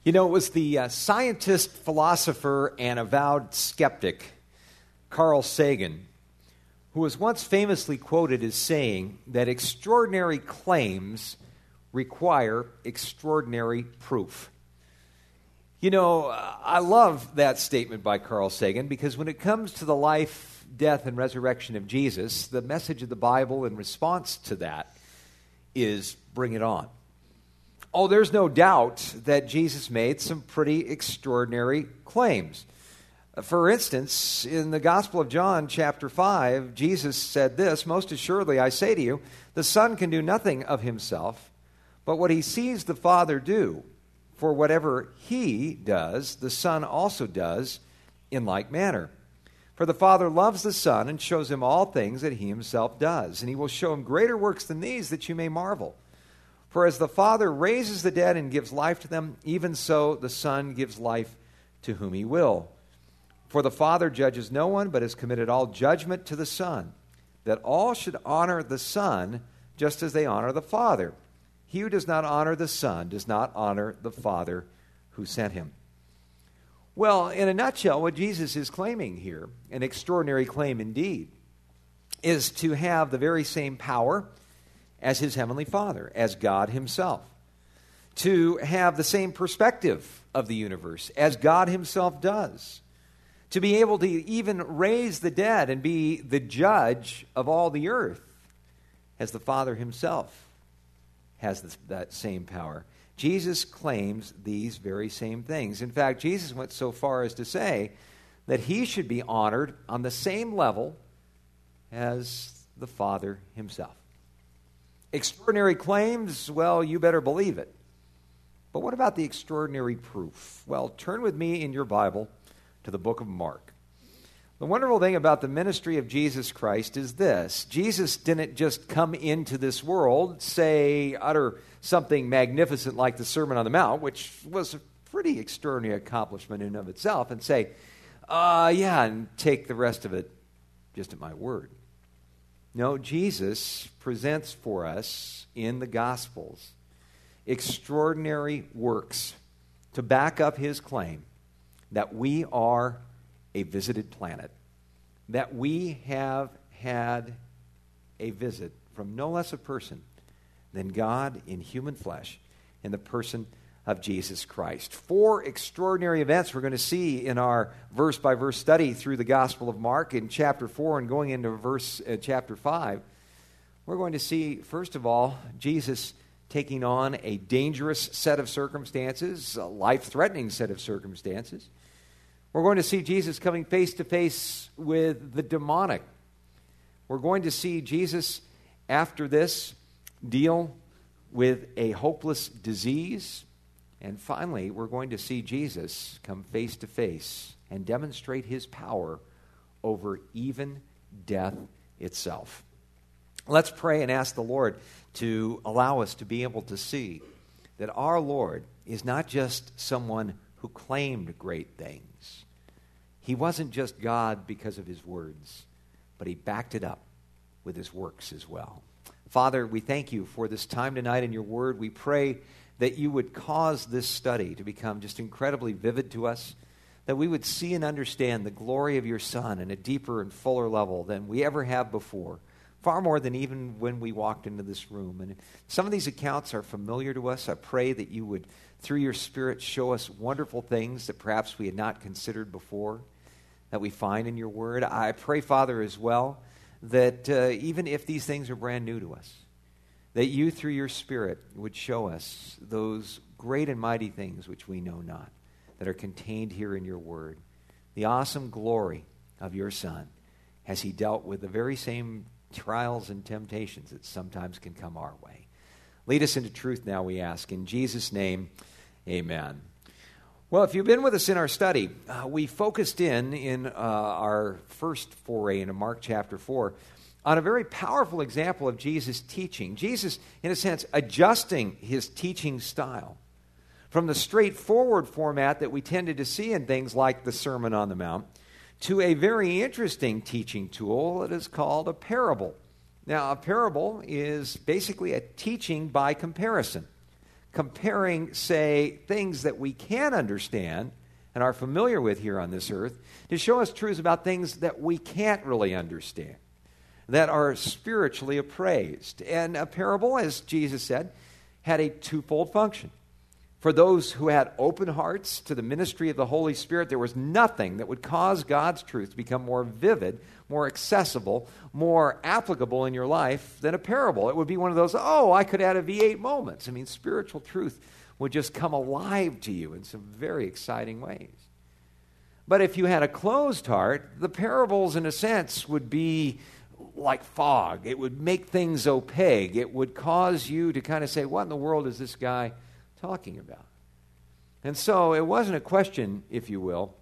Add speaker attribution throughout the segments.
Speaker 1: You know, it was the scientist, philosopher, and avowed skeptic, Carl Sagan, who was once famously quoted as saying that extraordinary claims require extraordinary proof. You know, I love that statement by Carl Sagan because when it comes to the life, death, and resurrection of Jesus, the message of the Bible in response to that is bring it on. Oh, there's no doubt that Jesus made some pretty extraordinary claims. For instance, in the Gospel of John, chapter 5, Jesus said this, "Most assuredly I say to you, the Son can do nothing of himself, but what he sees the Father do. For whatever he does, the Son also does in like manner. For the Father loves the Son and shows him all things that he himself does, and he will show him greater works than these that you may marvel. For as the Father raises the dead and gives life to them, even so the Son gives life to whom he will. For the Father judges no one, but has committed all judgment to the Son, that all should honor the Son just as they honor the Father. He who does not honor the Son does not honor the Father who sent him." Well, in a nutshell, what Jesus is claiming here, an extraordinary claim indeed, is to have the very same power as his heavenly Father, as God himself. To have the same perspective of the universe as God himself does. To be able to even raise the dead and be the judge of all the earth as the Father himself has that same power. Jesus claims these very same things. In fact, Jesus went so far as to say that he should be honored on the same level as the Father himself. Extraordinary claims, well, you better believe it. But what about the extraordinary proof? Well, turn with me in your Bible to the book of Mark. The wonderful thing about the ministry of Jesus Christ is this. Jesus didn't just come into this world, say, utter something magnificent like the Sermon on the Mount, which was a pretty extraordinary accomplishment in and of itself, and say, and take the rest of it just at my word. No, Jesus presents for us in the Gospels extraordinary works to back up his claim that we are a visited planet, that we have had a visit from no less a person than God in human flesh in the person of Jesus Christ. 4 extraordinary events we're going to see in our verse-by-verse study through the Gospel of Mark in chapter 4 and going into chapter 5. We're going to see, first of all, Jesus taking on a dangerous set of circumstances, a life-threatening set of circumstances. We're going to see Jesus coming face to face with the demonic. We're going to see Jesus, after this, deal with a hopeless disease. And finally, we're going to see Jesus come face to face and demonstrate his power over even death itself. Let's pray and ask the Lord to allow us to be able to see that our Lord is not just someone who claimed great things. He wasn't just God because of his words, but he backed it up with his works as well. Father, we thank you for this time tonight in your word. We pray that you would cause this study to become just incredibly vivid to us, that we would see and understand the glory of your Son in a deeper and fuller level than we ever have before, far more than even when we walked into this room. And if some of these accounts are familiar to us, I pray that you would, through your Spirit, show us wonderful things that perhaps we had not considered before, that we find in your word. I pray, Father, as well, that even if these things are brand new to us, that you, through your Spirit, would show us those great and mighty things which we know not, that are contained here in your word. The awesome glory of your Son as he dealt with the very same trials and temptations that sometimes can come our way. Lead us into truth now, we ask. In Jesus' name, amen. Well, if you've been with us in our study, we focused in our first foray into Mark chapter 4 on a very powerful example of Jesus' teaching. Jesus, in a sense, adjusting his teaching style from the straightforward format that we tended to see in things like the Sermon on the Mount to a very interesting teaching tool that is called a parable. Now, a parable is basically a teaching by comparison. comparing, say, things that we can understand and are familiar with here on this earth to show us truths about things that we can't really understand, that are spiritually appraised. And a parable, as Jesus said, had a twofold function. For those who had open hearts to the ministry of the Holy Spirit, there was nothing that would cause God's truth to become more vivid, more accessible, more applicable in your life than a parable. It would be one of those, I could add a V8 moments. I mean, spiritual truth would just come alive to you in some very exciting ways. But if you had a closed heart, the parables, in a sense, would be like fog. It would make things opaque. It would cause you to kind of say, what in the world is this guy talking about? And so it wasn't a question, if you will,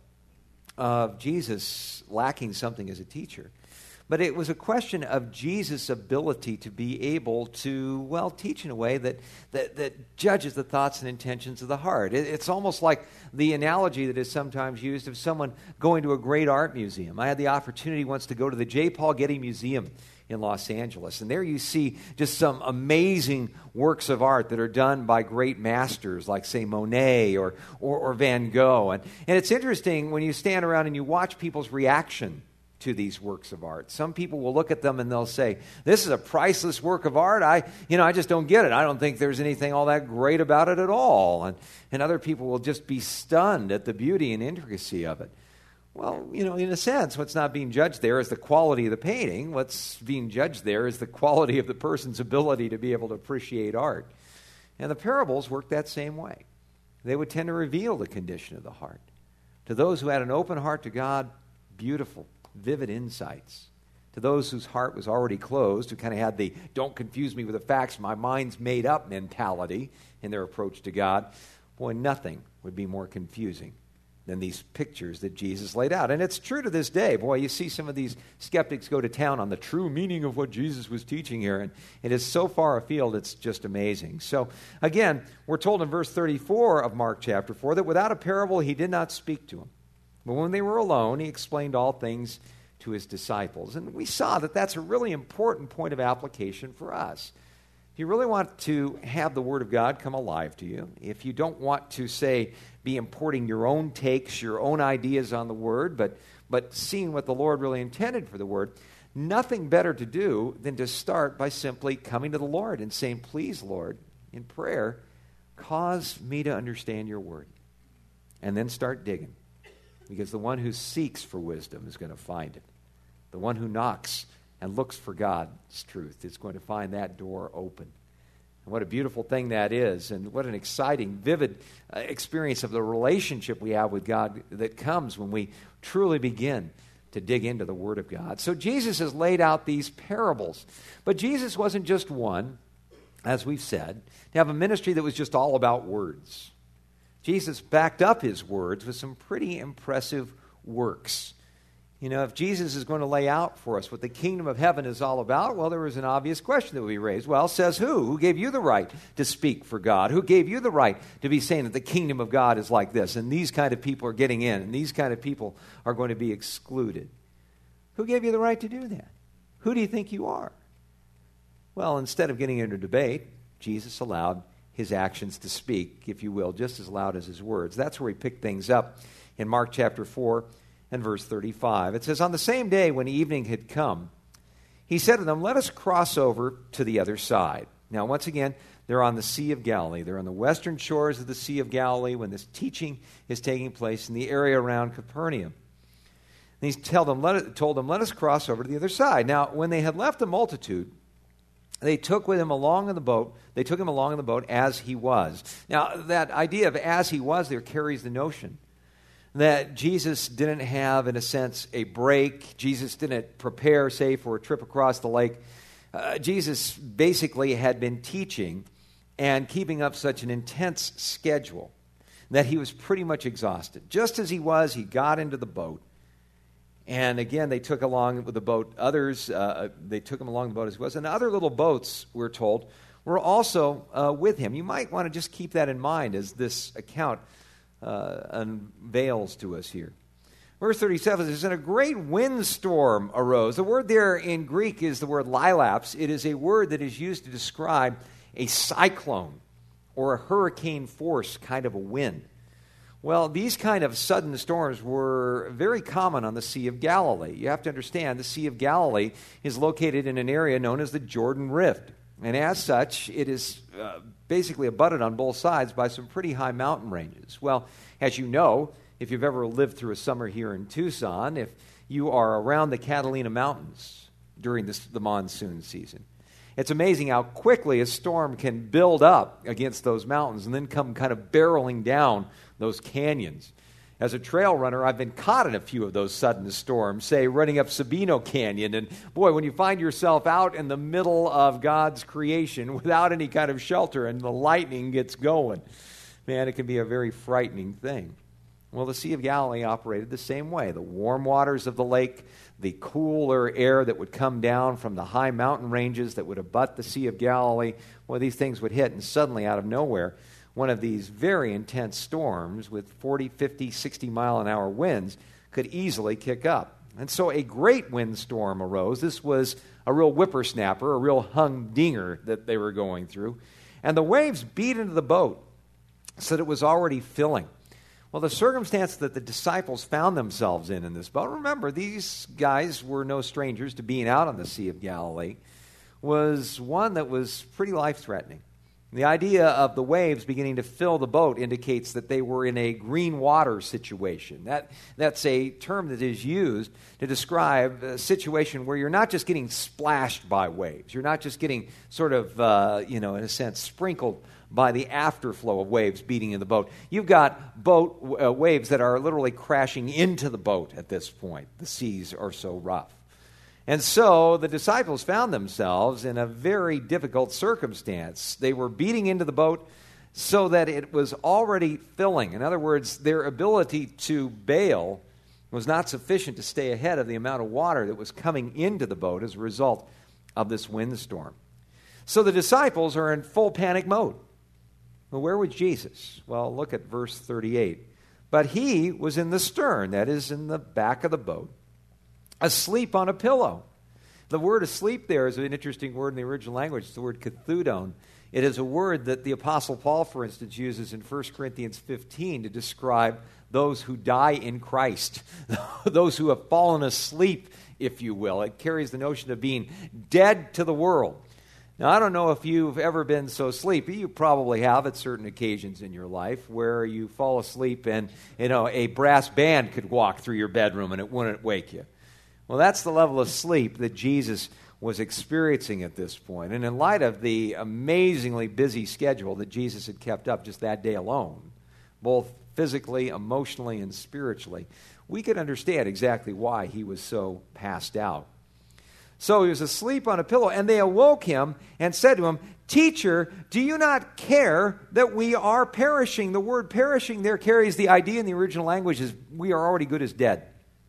Speaker 1: of Jesus lacking something as a teacher, but it was a question of Jesus' ability to be able to, teach in a way that judges the thoughts and intentions of the heart. It's almost like the analogy that is sometimes used of someone going to a great art museum. I had the opportunity once to go to the J. Paul Getty Museum in Los Angeles. And there you see just some amazing works of art that are done by great masters like, say, Monet or Van Gogh. And it's interesting when you stand around and you watch people's reaction to these works of art. Some people will look at them and they'll say, this is a priceless work of art. I just don't get it. I don't think there's anything all that great about it at all. And other people will just be stunned at the beauty and intricacy of it. Well, in a sense, what's not being judged there is the quality of the painting. What's being judged there is the quality of the person's ability to be able to appreciate art. And the parables work that same way. They would tend to reveal the condition of the heart. To those who had an open heart to God, beautiful, vivid insights. To those whose heart was already closed, who kind of had the don't confuse me with the facts, my mind's made up mentality in their approach to God, boy, nothing would be more confusing than these pictures that Jesus laid out. And it's true to this day. Boy, you see some of these skeptics go to town on the true meaning of what Jesus was teaching here, and it is so far afield, it's just amazing. So, again, we're told in verse 34 of Mark chapter 4 that without a parable he did not speak to them. But when they were alone, he explained all things to his disciples. And we saw that that's a really important point of application for us. If you really want to have the Word of God come alive to you, if you don't want to, say, be importing your own takes, your own ideas on the Word, but seeing what the Lord really intended for the Word, nothing better to do than to start by simply coming to the Lord and saying, please, Lord, in prayer, cause me to understand your Word. And then start digging. Because the one who seeks for wisdom is going to find it. The one who knocks and looks for God's truth is going to find that door open. And what a beautiful thing that is, and what an exciting, vivid experience of the relationship we have with God that comes when we truly begin to dig into the Word of God. So Jesus has laid out these parables. But Jesus wasn't just one, as we've said, to have a ministry that was just all about words. Jesus backed up his words with some pretty impressive works. If Jesus is going to lay out for us what the kingdom of heaven is all about, well, there was an obvious question that would be raised. Well, says who? Who gave you the right to speak for God? Who gave you the right to be saying that the kingdom of God is like this, and these kind of people are getting in, and these kind of people are going to be excluded? Who gave you the right to do that? Who do you think you are? Well, instead of getting into debate, Jesus allowed his actions to speak, if you will, just as loud as his words. That's where he picked things up in Mark chapter 4 and verse 35. It says, on the same day when evening had come, he said to them, let us cross over to the other side. Now, once again, they're on the Sea of Galilee. They're on the western shores of the Sea of Galilee when this teaching is taking place in the area around Capernaum. And he told them, let us cross over to the other side. Now, when they had left the multitude, they took him along in the boat as he was. Now, that idea of as he was there carries the notion that Jesus didn't have, in a sense, a break. Jesus didn't prepare, say, for a trip across the lake. Jesus basically had been teaching and keeping up such an intense schedule that he was pretty much exhausted. Just as he was, he got into the boat. And again, they took along with the boat others. They took him along the boat as he was. And other little boats, we're told, were also with him. You might want to just keep that in mind as this account unveils to us here. Verse 37 says, and a great windstorm arose. The word there in Greek is the word lilaps. It is a word that is used to describe a cyclone or a hurricane force kind of a wind. Well, these kind of sudden storms were very common on the Sea of Galilee. You have to understand, the Sea of Galilee is located in an area known as the Jordan Rift. And as such, it is basically abutted on both sides by some pretty high mountain ranges. Well, as you know, if you've ever lived through a summer here in Tucson, if you are around the Catalina Mountains during the monsoon season, it's amazing how quickly a storm can build up against those mountains and then come kind of barreling down those canyons. As a trail runner, I've been caught in a few of those sudden storms, say running up Sabino Canyon. And boy, when you find yourself out in the middle of God's creation without any kind of shelter and the lightning gets going, man, it can be a very frightening thing. Well, the Sea of Galilee operated the same way. The warm waters of the lake, the cooler air that would come down from the high mountain ranges that would abut the Sea of Galilee, well, these things would hit, and suddenly out of nowhere, one of these very intense storms with 40, 50, 60-mile-an-hour winds could easily kick up. And so a great windstorm arose. This was a real whippersnapper, a real humdinger that they were going through. And the waves beat into the boat so that it was already filling. Well, the circumstance that the disciples found themselves in this boat, remember, these guys were no strangers to being out on the Sea of Galilee, was one that was pretty life-threatening. The idea of the waves beginning to fill the boat indicates that they were in a green water situation. That's a term that is used to describe a situation where you're not just getting splashed by waves. You're not just getting sort of, in a sense, sprinkled by the afterflow of waves beating in the boat. You've got boat waves that are literally crashing into the boat at this point. The seas are so rough. And so the disciples found themselves in a very difficult circumstance. They were beating into the boat so that it was already filling. In other words, their ability to bail was not sufficient to stay ahead of the amount of water that was coming into the boat as a result of this windstorm. So the disciples are in full panic mode. Well, where was Jesus? Well, look at verse 38. But he was in the stern, that is, in the back of the boat, asleep on a pillow. The word asleep there is an interesting word in the original language. It's the word kathudon. It is a word that the Apostle Paul, for instance, uses in 1 Corinthians 15 to describe those who die in Christ, those who have fallen asleep, if you will. It carries the notion of being dead to the world. Now, I don't know if you've ever been so sleepy. You probably have at certain occasions in your life where you fall asleep and, a brass band could walk through your bedroom and it wouldn't wake you. Well, that's the level of sleep that Jesus was experiencing at this point. And in light of the amazingly busy schedule that Jesus had kept up just that day alone, both physically, emotionally, and spiritually, we could understand exactly why he was so passed out. So he was asleep on a pillow, and they awoke him and said to him, "Teacher, do you not care that we are perishing?" The word perishing there carries the idea in the original language is we are already good as dead.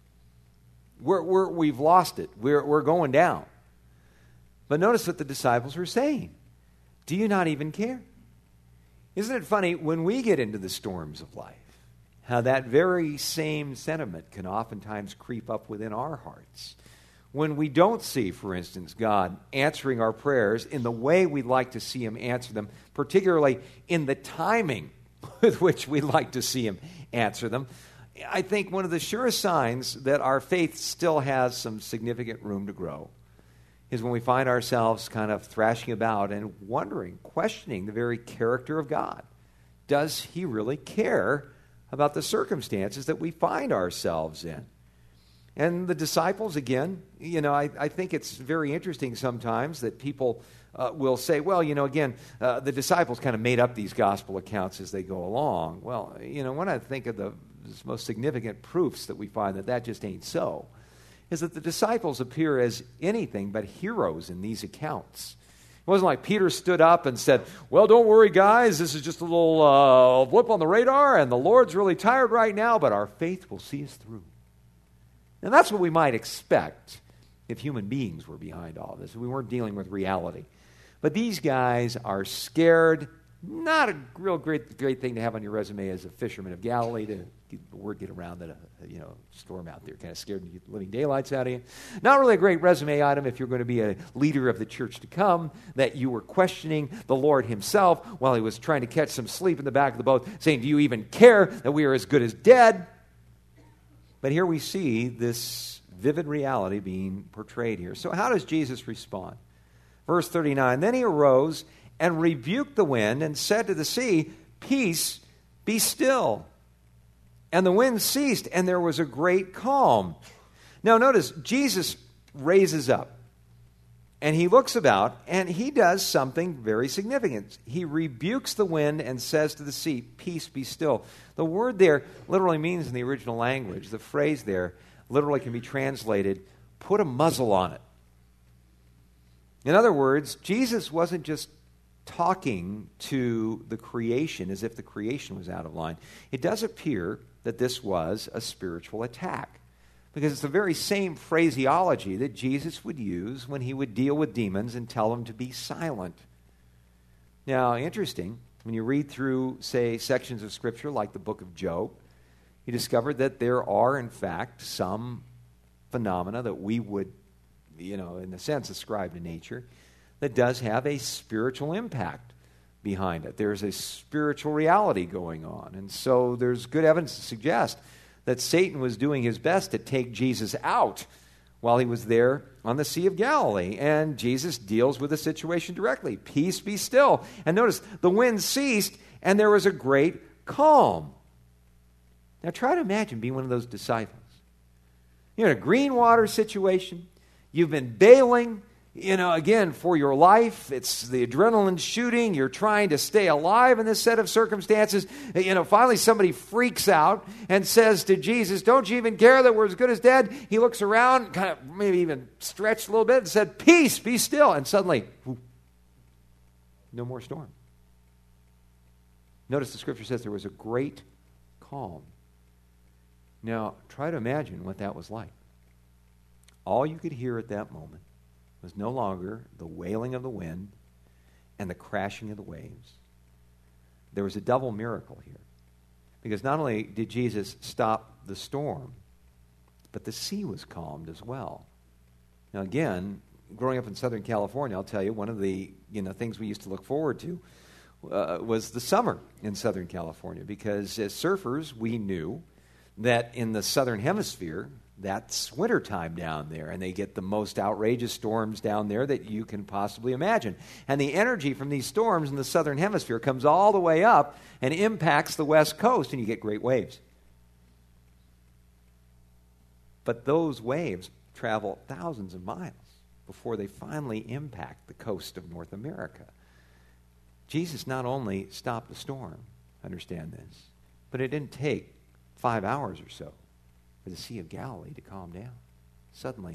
Speaker 1: We've lost it. We're going down. But notice what the disciples were saying. Do you not even care? Isn't it funny, when we get into the storms of life, how that very same sentiment can oftentimes creep up within our hearts? When we don't see, for instance, God answering our prayers in the way we'd like to see him answer them, particularly in the timing with which we'd like to see him answer them, I think one of the surest signs that our faith still has some significant room to grow is when we find ourselves kind of thrashing about and wondering, questioning the very character of God. Does he really care about the circumstances that we find ourselves in? And the disciples, again, I think it's very interesting sometimes that people will say, well, the disciples kind of made up these gospel accounts as they go along. Well, when I think of the most significant proofs that we find that just ain't so, is that the disciples appear as anything but heroes in these accounts. It wasn't like Peter stood up and said, well, don't worry, guys, this is just a little blip on the radar, and the Lord's really tired right now, but our faith will see us through. And that's what we might expect if human beings were behind all this. We weren't dealing with reality. But these guys are scared Not a real great thing to have on your resume as a fisherman of Galilee, to get the word get around that storm out there kind of scared the living daylights out of you. Not really a great resume item if you're going to be a leader of the church to come, that you were questioning the Lord himself while he was trying to catch some sleep in the back of the boat, saying, do you even care that we are as good as dead? But here we see this vivid reality being portrayed here. So how does Jesus respond? Verse 39, then he arose and rebuked the wind and said to the sea, peace, be still. And the wind ceased, and there was a great calm. Now notice, Jesus raises up, and he looks about, and he does something very significant. He rebukes the wind and says to the sea, peace, be still. The word there literally means in the original language, the phrase there literally can be translated, put a muzzle on it. In other words, Jesus wasn't just talking to the creation as if the creation was out of line. It does appear that this was a spiritual attack, because it's the very same phraseology that Jesus would use when he would deal with demons and tell them to be silent. Now, interesting, when you read through, say, sections of Scripture like the book of Job, you discover that there are, in fact, some phenomena that we would, in a sense, ascribe to nature that does have a spiritual impact behind it. There's a spiritual reality going on. And so there's good evidence to suggest that Satan was doing his best to take Jesus out while he was there on the Sea of Galilee. And Jesus deals with the situation directly. Peace, be still. And notice, the wind ceased, and there was a great calm. Now try to imagine being one of those disciples. You're in a green water situation. You've been bailing, again, for your life. It's the adrenaline shooting. You're trying to stay alive in this set of circumstances. Finally somebody freaks out and says to Jesus, don't you even care that we're as good as dead? He looks around, kind of maybe even stretched a little bit and said, peace, be still. And suddenly, no more storm. Notice the scripture says there was a great calm. Now, try to imagine what that was like. All you could hear at that moment was no longer the wailing of the wind and the crashing of the waves. There was a double miracle here. Because not only did Jesus stop the storm, but the sea was calmed as well. Now again, growing up in Southern California, I'll tell you, one of the things we used to look forward to was the summer in Southern California. Because as surfers, we knew that in the Southern Hemisphere, that's wintertime down there, and they get the most outrageous storms down there that you can possibly imagine. And the energy from these storms in the Southern Hemisphere comes all the way up and impacts the West Coast, and you get great waves. But those waves travel thousands of miles before they finally impact the coast of North America. Jesus not only stopped the storm, understand this, but it didn't take 5 hours or so for the Sea of Galilee to calm down. Suddenly,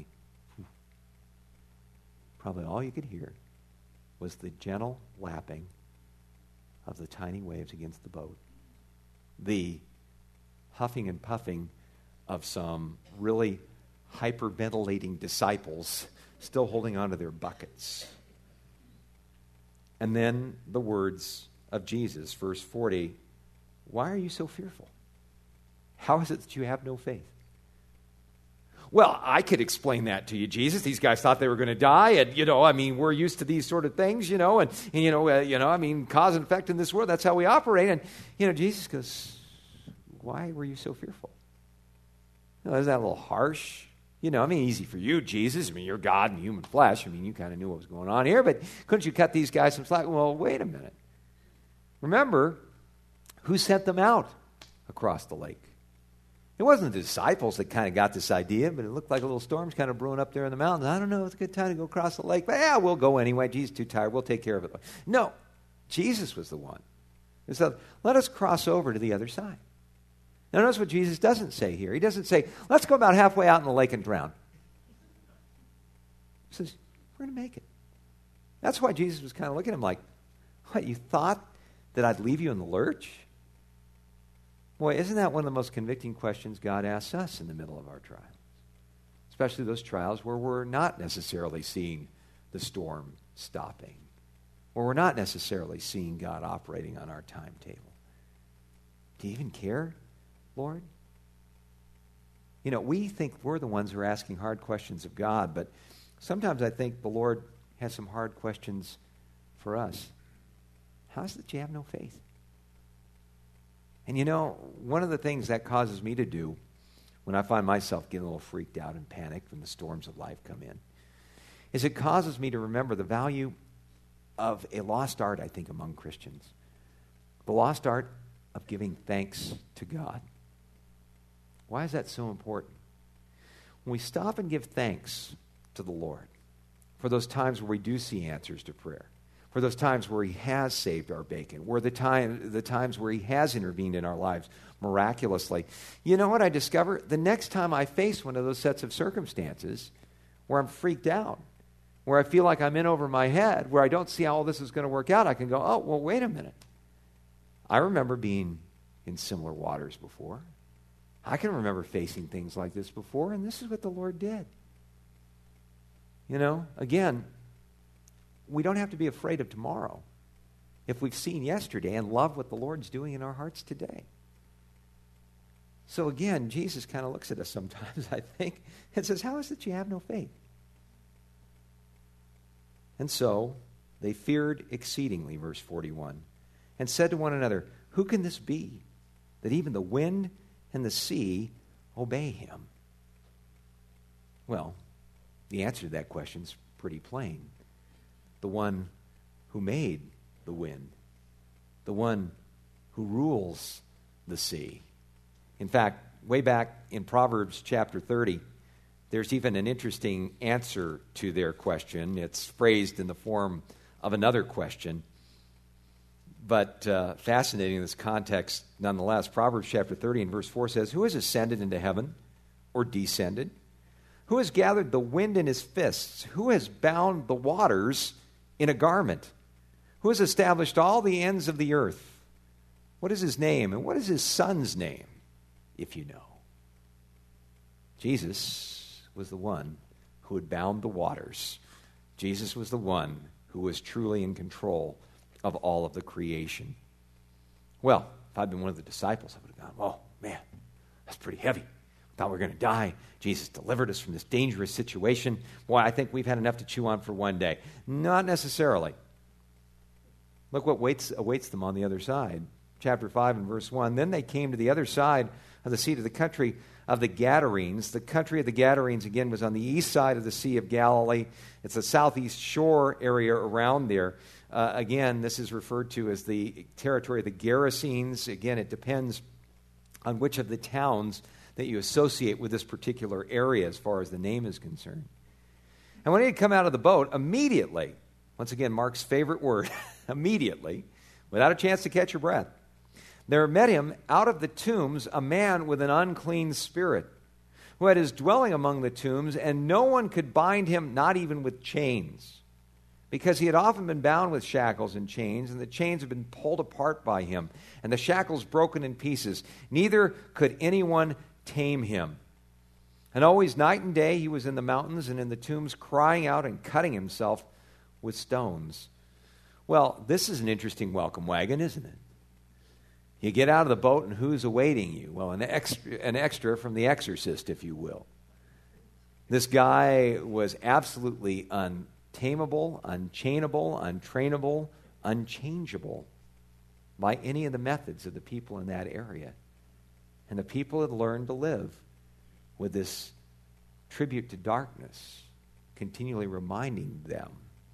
Speaker 1: probably all you could hear was the gentle lapping of the tiny waves against the boat, the huffing and puffing of some really hyperventilating disciples still holding onto their buckets. And then the words of Jesus, verse 40, why are you so fearful? How is it that you have no faith? Well, I could explain that to you, Jesus. These guys thought they were going to die, and, we're used to these sort of things, and cause and effect in this world. That's how we operate. And, Jesus goes, why were you so fearful? Isn't that a little harsh? Easy for you, Jesus. You're God in human flesh. You kind of knew what was going on here, but couldn't you cut these guys some slack? Well, wait a minute. Remember, who sent them out across the lake? It wasn't the disciples that kind of got this idea, but it looked like a little storm's kind of brewing up there in the mountains. I don't know, it's a good time to go across the lake. But we'll go anyway. Jesus is too tired. We'll take care of it. No, Jesus was the one who said, let us cross over to the other side. Now notice what Jesus doesn't say here. He doesn't say, let's go about halfway out in the lake and drown. He says, we're going to make it. That's why Jesus was kind of looking at him like, what, you thought that I'd leave you in the lurch? Boy, isn't that one of the most convicting questions God asks us in the middle of our trials? Especially those trials where we're not necessarily seeing the storm stopping where we're not necessarily seeing God operating on our timetable. Do you even care, Lord? You know, we think we're the ones who are asking hard questions of God, but sometimes I think the Lord has some hard questions for us. How is it that you have no faith? And you know, one of the things that causes me to do when I find myself getting a little freaked out and panicked when the storms of life come in is it causes me to remember the value of a lost art, I think, among Christians. The lost art of giving thanks to God. Why is that so important? When we stop and give thanks to the Lord for those times where we do see answers to prayer, for those times where He has saved our bacon, where the times where He has intervened in our lives miraculously, you know what I discover? The next time I face one of those sets of circumstances where I'm freaked out, where I feel like I'm in over my head, where I don't see how all this is going to work out, I can go, oh, well, wait a minute. I remember being in similar waters before. I can remember facing things like this before, and this is what the Lord did. You know, again, we don't have to be afraid of tomorrow if we've seen yesterday and love what the Lord's doing in our hearts today. So again, Jesus kind of looks at us sometimes, I think, and says, how is it you have no faith? And so they feared exceedingly, verse 41, and said to one another, who can this be, that even the wind and the sea obey Him? Well, the answer to that question is pretty plain. The one who made the wind, the one who rules the sea. In fact, way back in Proverbs chapter 30, there's even an interesting answer to their question. It's phrased in the form of another question, but fascinating in this context nonetheless. Proverbs chapter 30 and verse 4 says, who has ascended into heaven or descended? Who has gathered the wind in his fists? Who has bound the waters in a garment? Who has established all the ends of the earth? What is His name, and what is His Son's name, if you know? Jesus was the one who had bound the waters. Jesus was the one who was truly in control of all of the creation. Well, if I'd been one of the disciples, I would have gone, oh, man, that's pretty heavy. Thought we were going to die. Jesus delivered us from this dangerous situation. Boy, I think we've had enough to chew on for one day. Not necessarily. Look what awaits them on the other side. Chapter 5 and verse 1. Then they came to the other side of the sea, to the country of the Gadarenes. The country of the Gadarenes, again, was on the east side of the Sea of Galilee. It's the southeast shore area around there. Again, this is referred to as the territory of the Gerasenes. Again, it depends on which of the towns that you associate with this particular area as far as the name is concerned. And when he had come out of the boat, immediately, once again, Mark's favorite word, immediately, without a chance to catch your breath, there met him out of the tombs a man with an unclean spirit, who had his dwelling among the tombs, and no one could bind him, not even with chains, because he had often been bound with shackles and chains, and the chains had been pulled apart by him, and the shackles broken in pieces. Neither could anyone tame him. And always night and day he was in the mountains and in the tombs, crying out and cutting himself with stones. Well, this is an interesting welcome wagon, isn't it? You get out of the boat, and who's awaiting you? Well, an extra from The Exorcist, if you will. This guy was absolutely untamable, unchainable, untrainable, unchangeable by any of the methods of the people in that area. And the people had learned to live with this tribute to darkness, continually reminding them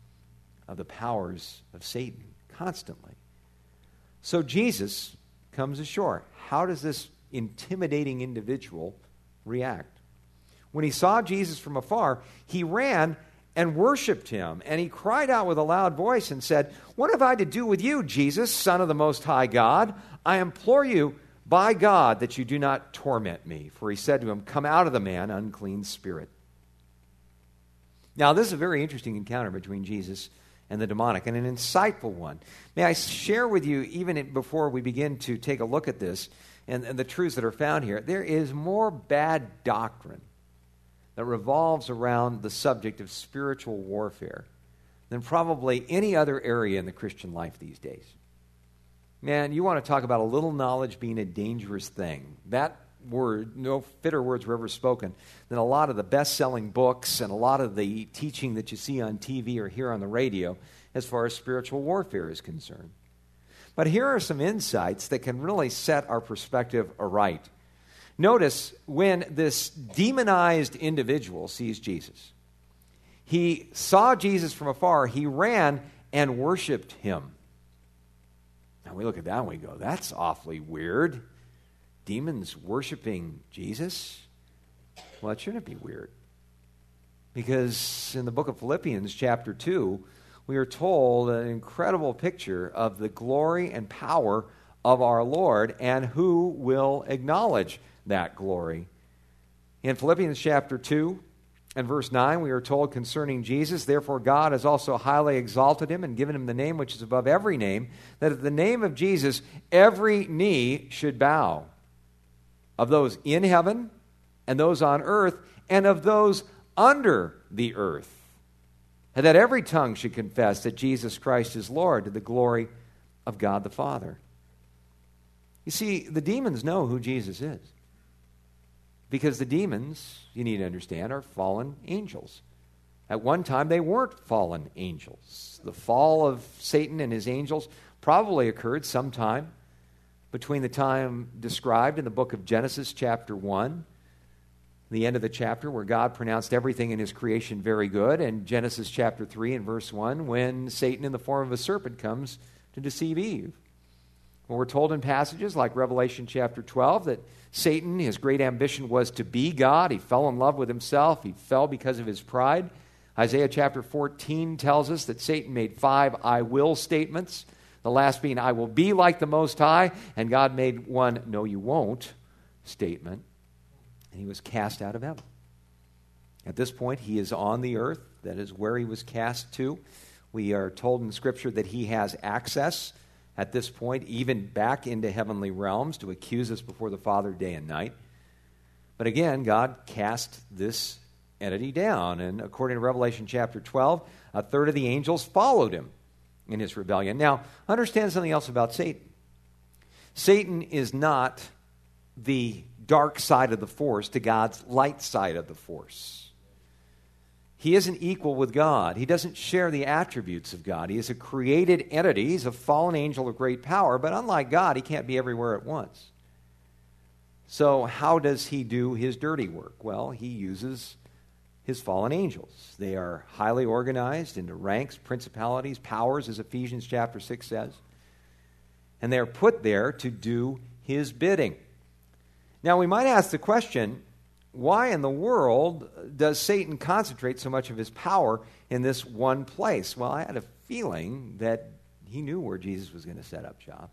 Speaker 1: of the powers of Satan constantly. So Jesus comes ashore. How does this intimidating individual react? When he saw Jesus from afar, he ran and worshipped him, and he cried out with a loud voice and said, "What have I to do with you, Jesus, Son of the Most High God? I implore you by God that you do not torment me." For he said to him, "Come out of the man, unclean spirit." Now, this is a very interesting encounter between Jesus and the demonic, and an insightful one. May I share with you, even before we begin to take a look at this and the truths that are found here, there is more bad doctrine that revolves around the subject of spiritual warfare than probably any other area in the Christian life these days. Man, you want to talk about a little knowledge being a dangerous thing. That word, no fitter words were ever spoken than a lot of the best-selling books and a lot of the teaching that you see on TV or hear on the radio as far as spiritual warfare is concerned. But here are some insights that can really set our perspective aright. Notice when this demonized individual sees Jesus. He saw Jesus from afar. He ran and worshiped him. Now we look at that and we go, that's awfully weird. Demons worshiping Jesus? Well, it shouldn't be weird. Because in the book of Philippians, chapter 2, we are told an incredible picture of the glory and power of our Lord and who will acknowledge that glory. In Philippians chapter 2 and verse 9, we are told concerning Jesus, therefore God has also highly exalted him and given him the name which is above every name, that at the name of Jesus every knee should bow, of those in heaven and those on earth and of those under the earth, and that every tongue should confess that Jesus Christ is Lord, to the glory of God the Father. You see, the demons know who Jesus is. Because the demons, you need to understand, are fallen angels. At one time, they weren't fallen angels. The fall of Satan and his angels probably occurred sometime between the time described in the book of Genesis chapter 1, the end of the chapter where God pronounced everything in his creation very good, and Genesis chapter 3 and verse 1 when Satan in the form of a serpent comes to deceive Eve. Well, we're told in passages like Revelation chapter 12 that Satan, his great ambition was to be God. He fell in love with himself. He fell because of his pride. Isaiah chapter 14 tells us that Satan made 5 I will statements, the last being I will be like the Most High, and God made one no you won't statement, and he was cast out of heaven. At this point, he is on the earth. That is where he was cast to. We are told in Scripture that he has access at this point, even back into heavenly realms to accuse us before the Father day and night. But again, God cast this entity down, and according to Revelation chapter 12, a third of the angels followed him in his rebellion. Now, understand something else about Satan. Satan is not the dark side of the force to God's light side of the force. He isn't equal with God. He doesn't share the attributes of God. He is a created entity. He's a fallen angel of great power, but unlike God, he can't be everywhere at once. So how does he do his dirty work? Well, he uses his fallen angels. They are highly organized into ranks, principalities, powers, as Ephesians chapter 6 says. And they are put there to do his bidding. Now, we might ask the question, why in the world does Satan concentrate so much of his power in this one place? Well, I had a feeling that he knew where Jesus was going to set up shop.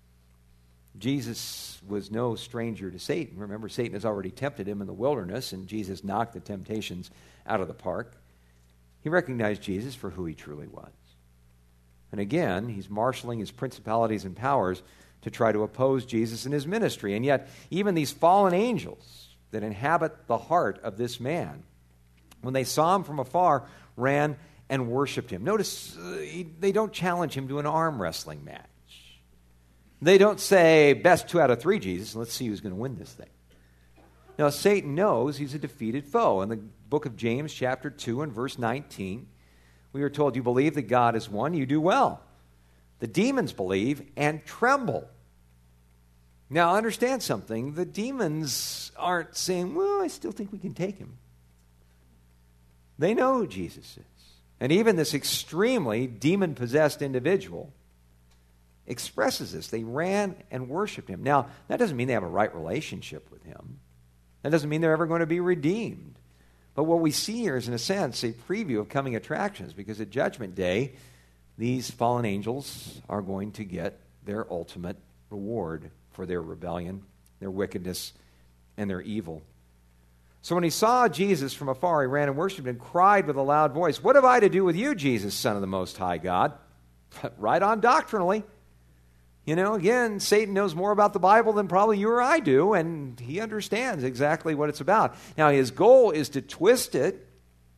Speaker 1: Jesus was no stranger to Satan. Remember, Satan has already tempted him in the wilderness, and Jesus knocked the temptations out of the park. He recognized Jesus for who he truly was. And again, he's marshaling his principalities and powers to try to oppose Jesus in his ministry. And yet, even these fallen angels that inhabit the heart of this man, when they saw him from afar, ran and worshiped him. Notice they don't challenge him to an arm wrestling match. They don't say, best 2 out of 3, Jesus, let's see who's going to win this thing. Now, Satan knows he's a defeated foe. In the book of James, chapter 2 and verse 19, we are told, you believe that God is one, you do well. The demons believe and tremble. Now, understand something. The demons aren't saying, well, I still think we can take him. They know who Jesus is. And even this extremely demon-possessed individual expresses this. They ran and worshiped him. Now, that doesn't mean they have a right relationship with him. That doesn't mean they're ever going to be redeemed. But what we see here is, in a sense, a preview of coming attractions, because at Judgment Day, these fallen angels are going to get their ultimate reward for their rebellion, their wickedness, and their evil. So when he saw Jesus from afar, he ran and worshipped and cried with a loud voice, what have I to do with you, Jesus, Son of the Most High God? Right on doctrinally. You know, again, Satan knows more about the Bible than probably you or I do, and he understands exactly what it's about. Now, his goal is to twist it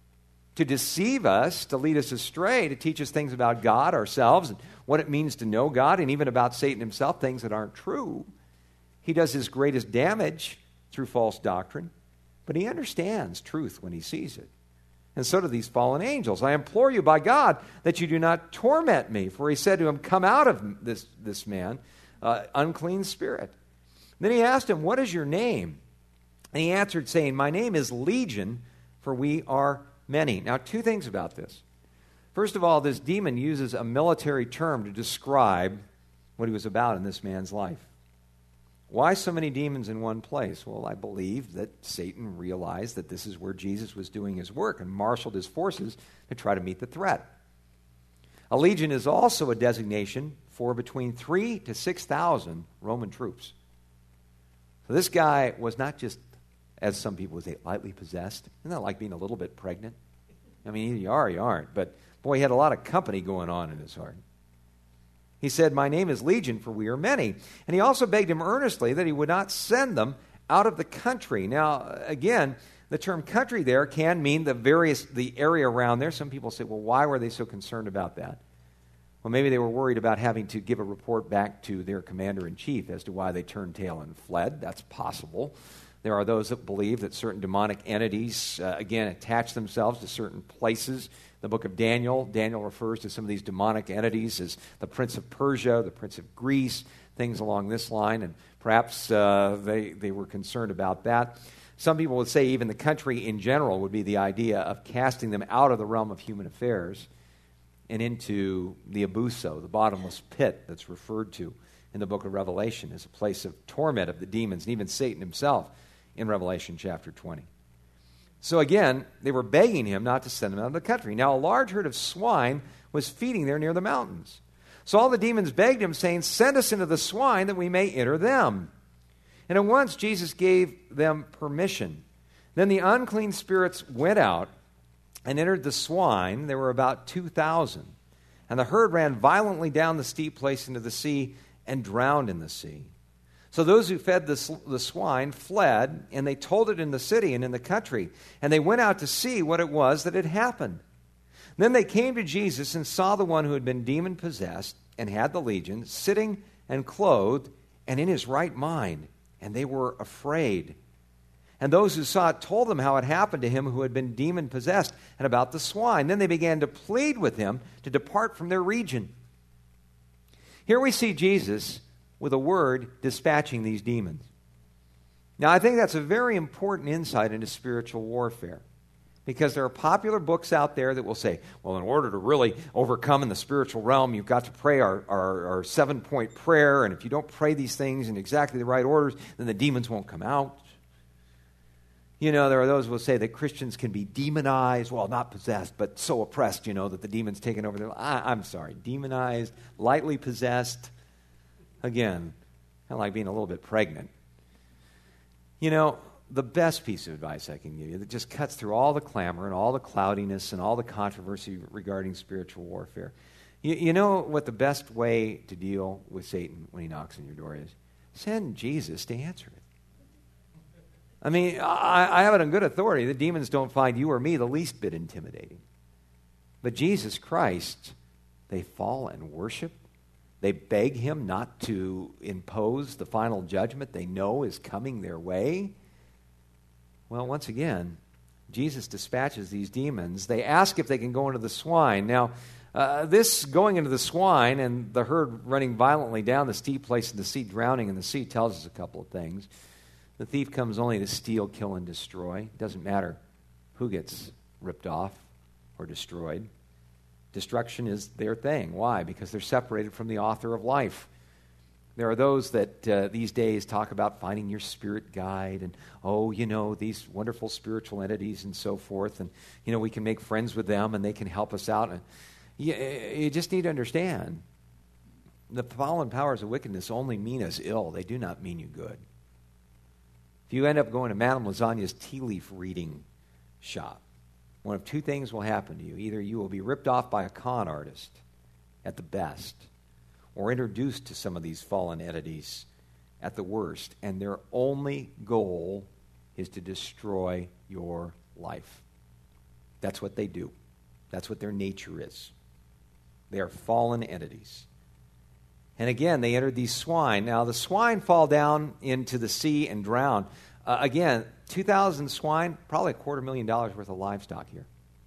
Speaker 1: to deceive us, to lead us astray, to teach us things about God, ourselves, and what it means to know God, and even about Satan himself, things that aren't true. He does his greatest damage through false doctrine, but he understands truth when he sees it. And so do these fallen angels. I implore you by God that you do not torment me. For he said to him, come out of this man, unclean spirit. Then he asked him, what is your name? And he answered, saying, my name is Legion, for we are many. Now, two things about this. First of all, this demon uses a military term to describe what he was about in this man's life. Why so many demons in one place? Well, I believe that Satan realized that this is where Jesus was doing his work and marshaled his forces to try to meet the threat. A legion is also a designation for between 3,000 to 6,000 Roman troops. So this guy was not just, as some people would say, lightly possessed. Isn't that like being a little bit pregnant? I mean, either you are or you aren't. But, boy, he had a lot of company going on in his heart. He said, my name is Legion, for we are many. And he also begged him earnestly that he would not send them out of the country. Now, again, the term country there can mean the area around there. Some people say, well, why were they so concerned about that? Well, maybe they were worried about having to give a report back to their commander-in-chief as to why they turned tail and fled. That's possible. There are those that believe that certain demonic entities, again, attach themselves to certain places. The book of Daniel refers to some of these demonic entities as the prince of Persia, the prince of Greece, things along this line, and perhaps they were concerned about that. Some people would say even the country in general would be the idea of casting them out of the realm of human affairs and into the abuso, the bottomless pit that's referred to in the book of Revelation as a place of torment of the demons, and even Satan himself in Revelation chapter 20. So again, they were begging him not to send them out of the country. Now, a large herd of swine was feeding there near the mountains. So all the demons begged him, saying, send us into the swine that we may enter them. And at once Jesus gave them permission. Then the unclean spirits went out and entered the swine. There were about 2,000. And the herd ran violently down the steep place into the sea and drowned in the sea. So those who fed the swine fled, and they told it in the city and in the country. And they went out to see what it was that had happened. Then they came to Jesus and saw the one who had been demon-possessed and had the legion, sitting and clothed and in his right mind. And they were afraid. And those who saw it told them how it happened to him who had been demon-possessed and about the swine. Then they began to plead with him to depart from their region. Here we see Jesus with a word dispatching these demons. Now, I think that's a very important insight into spiritual warfare, because there are popular books out there that will say, well, in order to really overcome in the spiritual realm, you've got to pray our 7-point prayer, and if you don't pray these things in exactly the right orders, then the demons won't come out. You know, there are those who will say that Christians can be demonized, well, not possessed, but so oppressed, that the demon's taken over their life. I'm sorry, demonized, lightly possessed. Again, kind of like being a little bit pregnant. The best piece of advice I can give you that just cuts through all the clamor and all the cloudiness and all the controversy regarding spiritual warfare. You know what the best way to deal with Satan when he knocks on your door is? Send Jesus to answer it. I mean, I have it on good authority. The demons don't find you or me the least bit intimidating. But Jesus Christ, they fall and worship. They beg him not to impose the final judgment they know is coming their way. Well, once again, Jesus dispatches these demons. They ask if they can go into the swine. Now, this going into the swine and the herd running violently down the steep place in the sea, drowning in the sea, tells us a couple of things. The thief comes only to steal, kill, and destroy. It doesn't matter who gets ripped off or destroyed. Destruction is their thing. Why? Because they're separated from the author of life. There are those that these days talk about finding your spirit guide and, these wonderful spiritual entities and so forth. And, we can make friends with them and they can help us out. And you just need to understand, the fallen powers of wickedness only mean us ill. They do not mean you good. If you end up going to Madame Lasagna's tea leaf reading shop, one of two things will happen to you. Either you will be ripped off by a con artist at the best, or introduced to some of these fallen entities at the worst, and their only goal is to destroy your life. That's what they do. That's what their nature is. They are fallen entities. And again, they entered these swine. Now, the swine fall down into the sea and drown. Again, 2,000 swine, probably $250,000 worth of livestock here.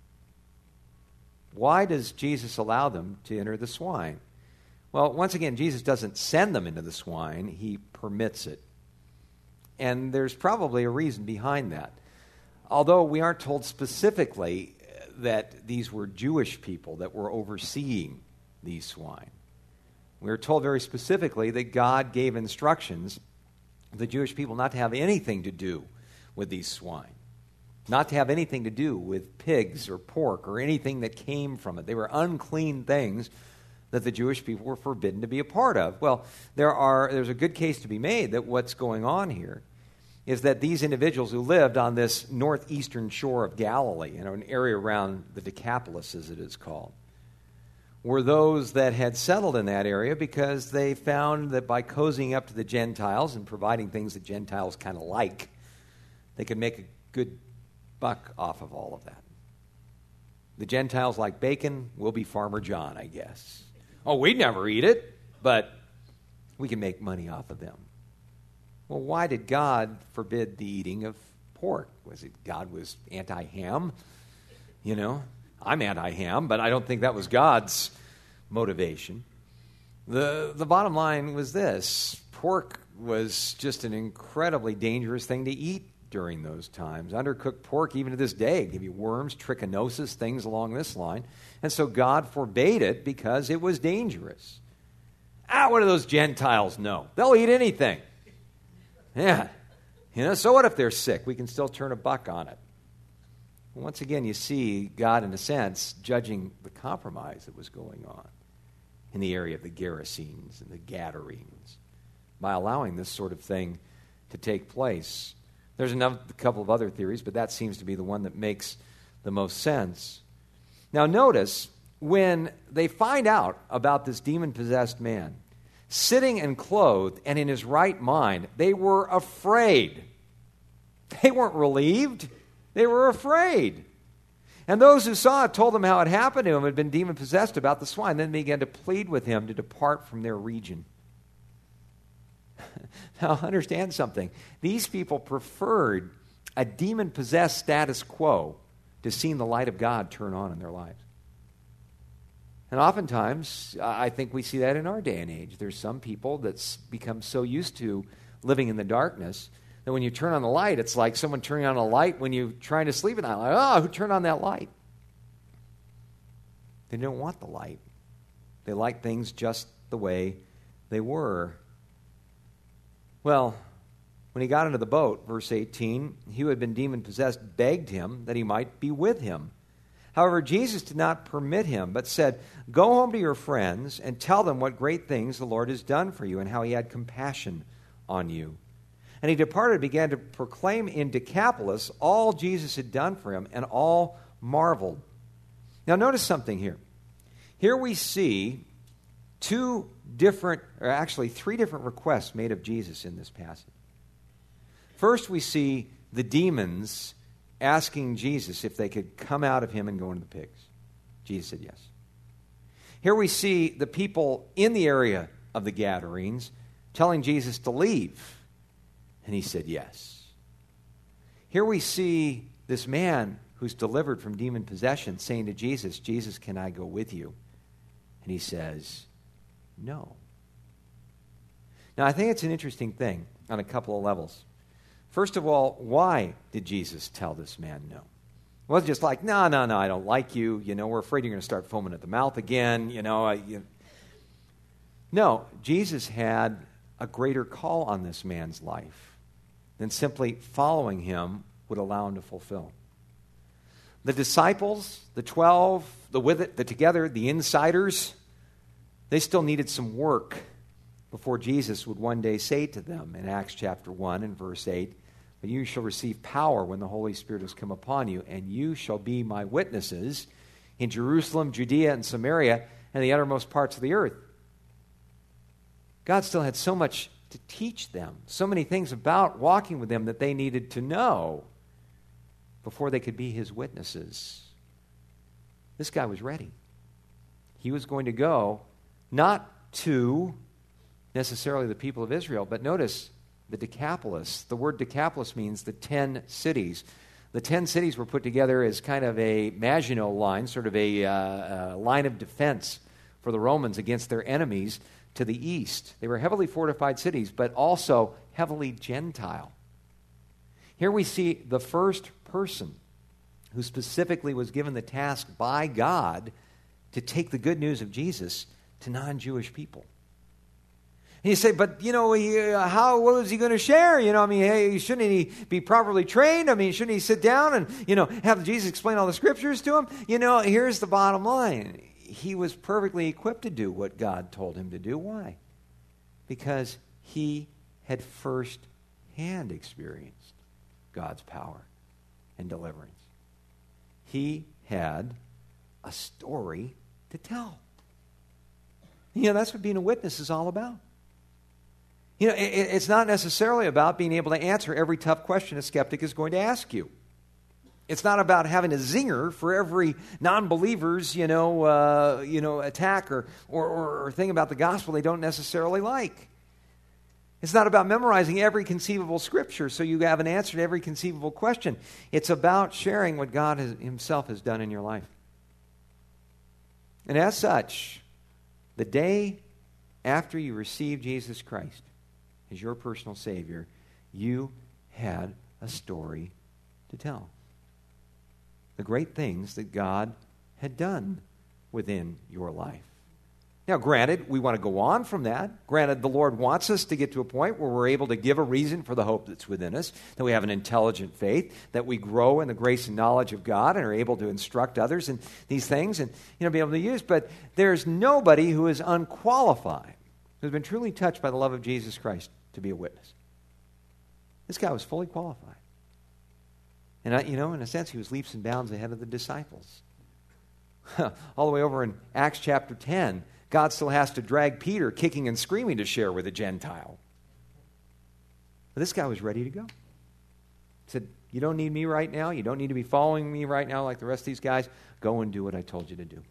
Speaker 1: Why does Jesus allow them to enter the swine? Well, once again, Jesus doesn't send them into the swine. He permits it. And there's probably a reason behind that. Although we aren't told specifically that these were Jewish people that were overseeing these swine. We're told very specifically that God gave instructions to the Jewish people not to have anything to do with these swine, not to have anything to do with pigs or pork or anything that came from it. They were unclean things that the Jewish people were forbidden to be a part of. Well, there's a good case to be made that what's going on here is that these individuals who lived on this northeastern shore of Galilee, an area around the Decapolis, as it is called, were those that had settled in that area because they found that by cozying up to the Gentiles and providing things that Gentiles kind of like, they could make a good buck off of all of that. The Gentiles like bacon, we'll be Farmer John, I guess. Oh, we'd never eat it, but we can make money off of them. Well, why did God forbid the eating of pork? Was it God was anti-ham? I'm anti-ham, but I don't think that was God's motivation. The bottom line was this. Pork was just an incredibly dangerous thing to eat during those times. Undercooked pork, even to this day, give you worms, trichinosis, things along this line. And so God forbade it because it was dangerous. What do those Gentiles know? They'll eat anything. Yeah. So what if they're sick? We can still turn a buck on it. Once again, you see God, in a sense, judging the compromise that was going on in the area of the Gerasenes and the Gadarenes by allowing this sort of thing to take place. There's a couple of other theories, but that seems to be the one that makes the most sense. Now notice, when they find out about this demon-possessed man, sitting and clothed and in his right mind, they were afraid. They weren't relieved. They were afraid. And those who saw it told them how it happened to him, had been demon-possessed about the swine, then began to plead with him to depart from their region. Now, understand something. These people preferred a demon-possessed status quo to seeing the light of God turn on in their lives. And oftentimes, I think we see that in our day and age. There's some people that become so used to living in the darkness that when you turn on the light, it's like someone turning on a light when you're trying to sleep at night. Like, who turned on that light? They don't want the light. They like things just the way they were. Well, when he got into the boat, verse 18, he who had been demon-possessed begged him that he might be with him. However, Jesus did not permit him, but said, "Go home to your friends and tell them what great things the Lord has done for you and how he had compassion on you." And he departed and began to proclaim in Decapolis all Jesus had done for him, and all marveled. Now notice something here. Here we see three different requests made of Jesus in this passage. First, we see the demons asking Jesus if they could come out of him and go into the pigs. Jesus said yes. Here we see the people in the area of the Gadarenes telling Jesus to leave, and he said yes. Here we see this man who's delivered from demon possession saying to Jesus, "Jesus, can I go with you?" And he says, "No." Now, I think it's an interesting thing on a couple of levels. First of all, why did Jesus tell this man no? It wasn't just like, no, I don't like you. We're afraid you're going to start foaming at the mouth again. No, Jesus had a greater call on this man's life than simply following him would allow him to fulfill. The disciples, the 12, the together, the insiders, they still needed some work before Jesus would one day say to them in Acts chapter 1 and verse 8, "But you shall receive power when the Holy Spirit has come upon you, and you shall be my witnesses in Jerusalem, Judea, and Samaria, and the uttermost parts of the earth." God still had so much to teach them, so many things about walking with him that they needed to know before they could be his witnesses This guy was ready. He was going to go not to necessarily the people of Israel, but notice the Decapolis. The word Decapolis means the 10 cities. The 10 cities were put together as kind of a Maginot line, sort of a line of defense for the Romans against their enemies to the east. They were heavily fortified cities, but also heavily Gentile. Here we see the first person who specifically was given the task by God to take the good news of Jesus to non-Jewish people. And you say, but, what was he going to share? Hey, shouldn't he be properly trained? Shouldn't he sit down and, have Jesus explain all the scriptures to him? Here's the bottom line. He was perfectly equipped to do what God told him to do. Why? Because he had first-hand experienced God's power and deliverance. He had a story to tell. That's what being a witness is all about. It's not necessarily about being able to answer every tough question a skeptic is going to ask you. It's not about having a zinger for every non-believer's, attack or thing about the gospel they don't necessarily like. It's not about memorizing every conceivable scripture so you have an answer to every conceivable question. It's about sharing what God himself has done in your life. And as such, the day after you received Jesus Christ as your personal Savior, you had a story to tell. The great things that God had done within your life. Now, granted, we want to go on from that. Granted, the Lord wants us to get to a point where we're able to give a reason for the hope that's within us, that we have an intelligent faith, that we grow in the grace and knowledge of God and are able to instruct others in these things and be able to use. But there's nobody who is unqualified, who's been truly touched by the love of Jesus Christ to be a witness. This guy was fully qualified. And, in a sense, he was leaps and bounds ahead of the disciples. All the way over in Acts chapter 10, God still has to drag Peter kicking and screaming to share with a Gentile. But this guy was ready to go. He said, you don't need me right now. You don't need to be following me right now like the rest of these guys. Go and do what I told you to do.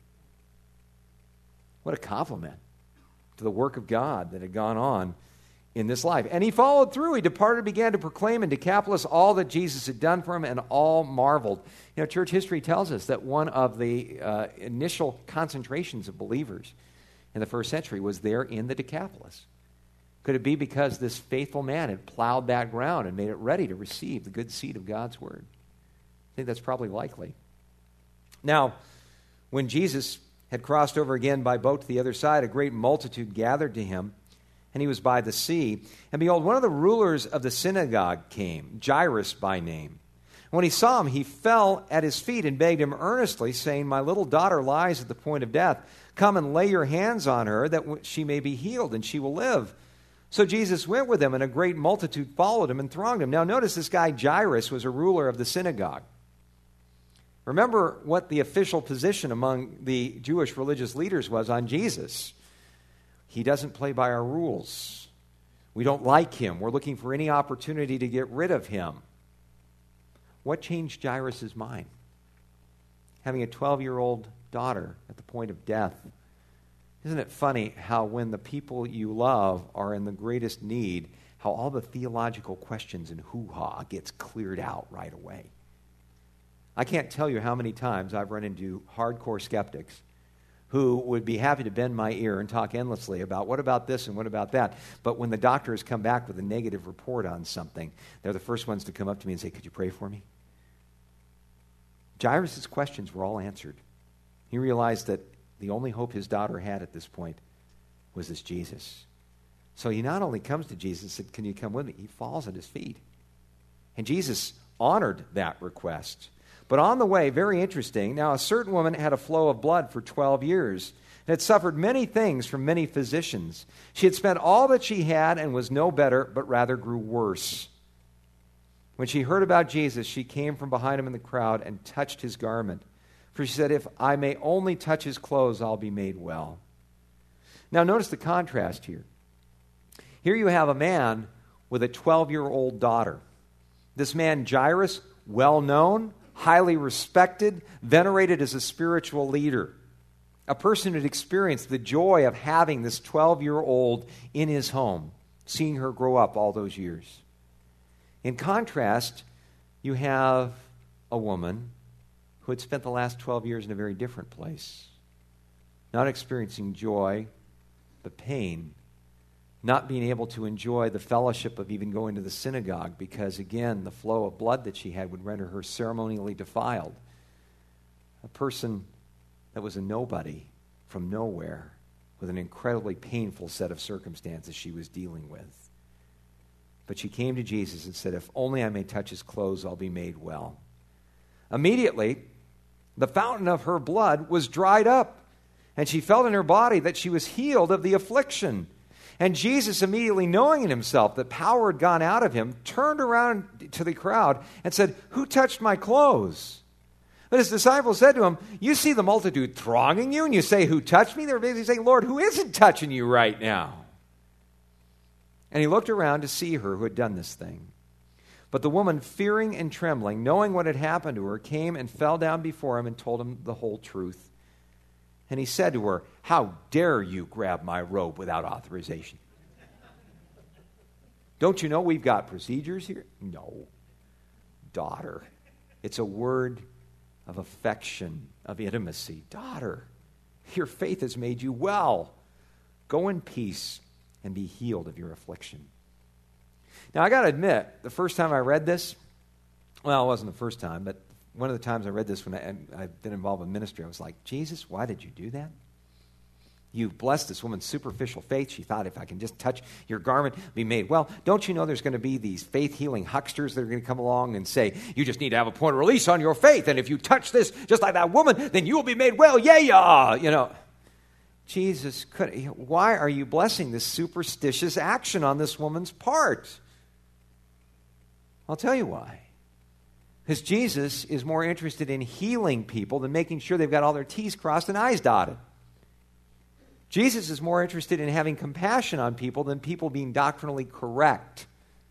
Speaker 1: What a compliment to the work of God that had gone on in this life. And he followed through. He departed and began to proclaim in Decapolis all that Jesus had done for him, and all marveled. Church history tells us that one of the initial concentrations of believers in the first century was there in the Decapolis. Could it be because this faithful man had plowed that ground and made it ready to receive the good seed of God's word? I think that's probably likely. Now, when Jesus had crossed over again by boat to the other side, a great multitude gathered to him, and he was by the sea. And behold, one of the rulers of the synagogue came, Jairus by name. When he saw him, he fell at his feet and begged him earnestly, saying, my little daughter lies at the point of death. Come and lay your hands on her, that she may be healed, and she will live. So Jesus went with him, and a great multitude followed him and thronged him. Now notice this guy Jairus was a ruler of the synagogue. Remember what the official position among the Jewish religious leaders was on Jesus. He doesn't play by our rules. We don't like him. We're looking for any opportunity to get rid of him. What changed Jairus' mind? Having a 12-year-old daughter at the point of death. Isn't it funny how when the people you love are in the greatest need, how all the theological questions and hoo-ha gets cleared out right away? I can't tell you how many times I've run into hardcore skeptics who would be happy to bend my ear and talk endlessly about what about this and what about that. But when the doctor has come back with a negative report on something, they're the first ones to come up to me and say, could you pray for me? Jairus' questions were all answered. He realized that the only hope his daughter had at this point was this Jesus. So he not only comes to Jesus and said, can you come with me? He falls at his feet. And Jesus honored that request. But on the way, very interesting, now a certain woman had a flow of blood for 12 years and had suffered many things from many physicians. She had spent all that she had and was no better, but rather grew worse. When she heard about Jesus, she came from behind him in the crowd and touched his garment. For she said, if I may only touch his clothes, I'll be made well. Now notice the contrast here. Here you have a man with a 12-year-old daughter. This man, Jairus, well known, highly respected, venerated as a spiritual leader. A person who'd experienced the joy of having this 12-year-old in his home, seeing her grow up all those years. In contrast, you have a woman who had spent the last 12 years in a very different place, not experiencing joy, but pain, not being able to enjoy the fellowship of even going to the synagogue because, again, the flow of blood that she had would render her ceremonially defiled. A person that was a nobody from nowhere with an incredibly painful set of circumstances she was dealing with. But she came to Jesus and said, "If only I may touch his clothes, I'll be made well." Immediately, the fountain of her blood was dried up, and she felt in her body that she was healed of the affliction. And Jesus, immediately knowing in himself that power had gone out of him, turned around to the crowd and said, "Who touched my clothes?" But his disciples said to him, "You see the multitude thronging you, and you say, 'Who touched me?'" They're basically saying, "Lord, who isn't touching you right now?" And he looked around to see her who had done this thing. But the woman, fearing and trembling, knowing what had happened to her, came and fell down before him and told him the whole truth. And he said to her, "How dare you grab my robe without authorization? Don't you know we've got procedures here?" "No, daughter." It's a word of affection, of intimacy. "Daughter, your faith has made you well. Go in peace and be healed of your affliction." Now, I got to admit, the first time I read this, well, it wasn't the first time, but one of the times I read this when I've been involved in ministry, I was like, "Jesus, why did you do that? You blessed this woman's superficial faith. She thought, if I can just touch your garment, be made well. Don't you know there's going to be these faith-healing hucksters that are going to come along and say, you just need to have a point of release on your faith, and if you touch this just like that woman, then you will be made well. Yeah. You know, Jesus, why are you blessing this superstitious action on this woman's part? I'll tell you why. Because Jesus is more interested in healing people than making sure they've got all their T's crossed and I's dotted. Jesus is more interested in having compassion on people than people being doctrinally correct.